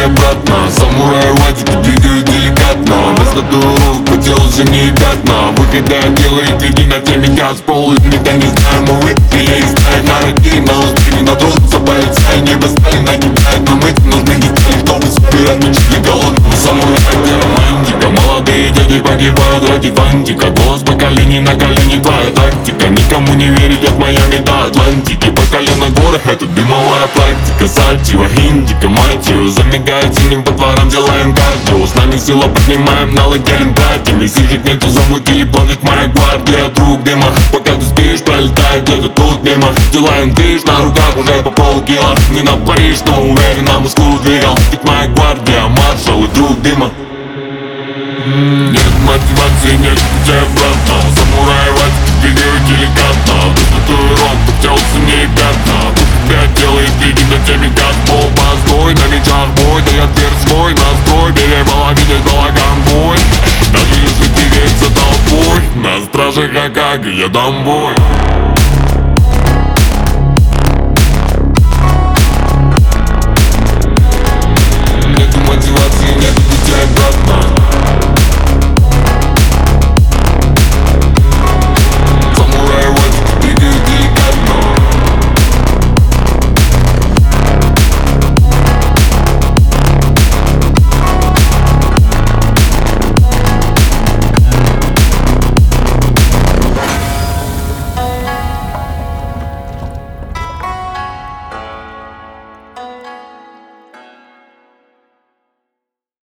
обратно. Самурай ватики двигают деликатно. Без татуировок по телу синие пятна. Вы когда делаете день на теме газ пол, никогда не знаем, увы. Я их знаю на руки, на устрине, на труд. Полицай небо стали нагибает, но мы нужны детали, чтобы собирать мечты голодного самурая. Романтика, молодые дяди погибают ради фантика. Голос поколений на колени, твоя тактика. Никому не верит от Майами до Атлантики. По колено горах это дымовая практика. Сальтива, индика, мать ее. Замигает синим по дворам, делаем кардио. С нами сила поднимаем, налог делим братьям. Если жить нету, замутили планет моя гвардия. Друг дыма, пока ты спишь, пролетает где-то тут мимо. Делаем движ, на руках уже по полкило. Не на Париж, но уверенно Москву двигал. Ведь моя гвардия, маршал и друг дыма. Нет мотивации, нет пути обратно. Самурай ватики двигают деликатно. Без татуировок по телу синие пятна. Вы делает види на теме газпол. Постой, на мечах бой, да я дверь свой настрой. Перебала видеть балаган бой. Даже если ты весь за толпой, на страже Хокаге я дам бой.